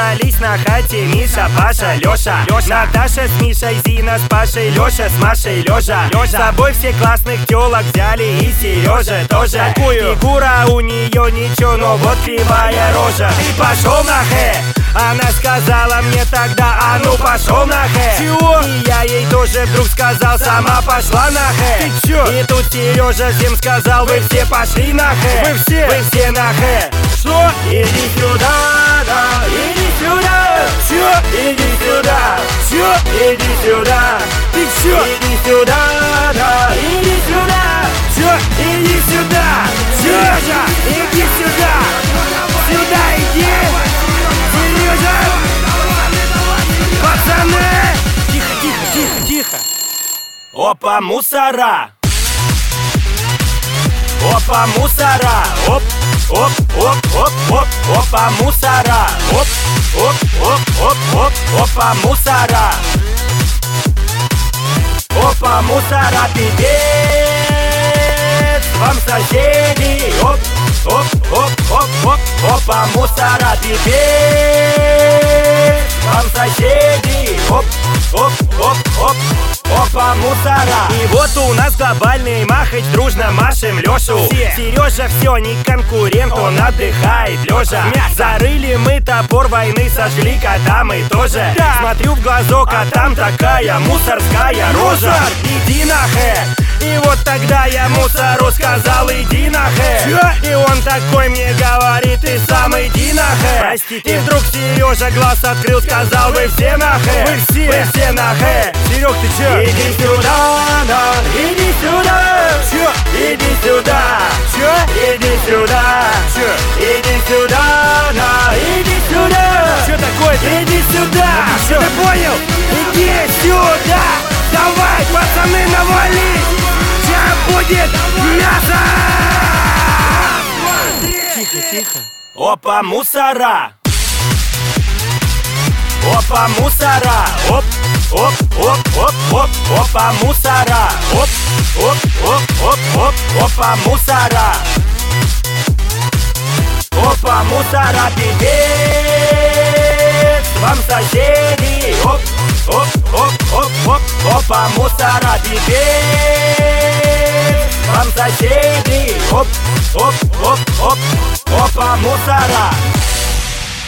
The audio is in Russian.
собрались на хате Миша, Паша, Лёша, Наташа с Мишей, Зина с Пашей, Лёша с Машей, Лёжа. С собой все классных тёлок взяли, и Серёжа тоже. Фигура у неё ничего, но вот кривая рожа. Ты пошёл на хэ? Она сказала мне тогда: а ну пошёл на хэ. Чего? И я ей тоже вдруг сказал: сама пошла на хэ. Ты чё? И тут Серёжа всем сказал: вы все пошли на хэ. Вы все на хэ. Что? Иди сюда, да, иди сюда. Чё? Иди сюда, Чё? иди сюда. Ты чё? Иди сюда, да, иди сюда. Чё? Иди сюда, Серёжа, иди сюда! Сюда иди! Серёжа! Пацаны! Тихо, тихо, тихо, тихо! Опа, мусора! Опа, мусора! Оп, оп, оп, оп, оп, опа, мусора! Оп, оп, оп, оп, оп, опа, мусора! Опа, мусора, пипец! Вам соседи! Оп, оп, оп, оп, оп, опа, мусора, пипец! Вам соседи! Оп, оп, оп, оп, опа, мусора! И вот у нас глобальный махач, дружно машем Лёшу. Серёжа всё, не конкурент, он отдыхает лёжа. Зарыли мы топор войны, сожгли кота мы тоже. Смотрю в глазок, а там такая мусорская рожа. Иди на хэ! И вот тогда я мусору сказал: иди на хэ. И он такой мне говорит: ты сам иди на хэ. Простите. И вдруг Серёжа глаз открыл, сказал: вы все на хэ. Вы все на хэ. Серёг, ты чё? Иди сюда, да, иди сюда. Чё? Иди сюда. Чё? Иди сюда. Чё? Иди сюда, да, иди сюда. Чё такое-то? Иди сюда. Ты понял? Иди сюда. Давай, пацаны, навались! Сейчас будет мясо! Тихо, тихо. Опа, мусора! Опа, мусора! Оп, оп, оп, оп, оп, опа, мусора! Оп, оп, оп, оп, оп, опа, мусора! Опа, мусора, пипец! Вам соседи! Оп, оп, оп, оп, оп, опа, мусора, пипец! Вам соседи! Оп, оп, оп, оп, опа, мусора!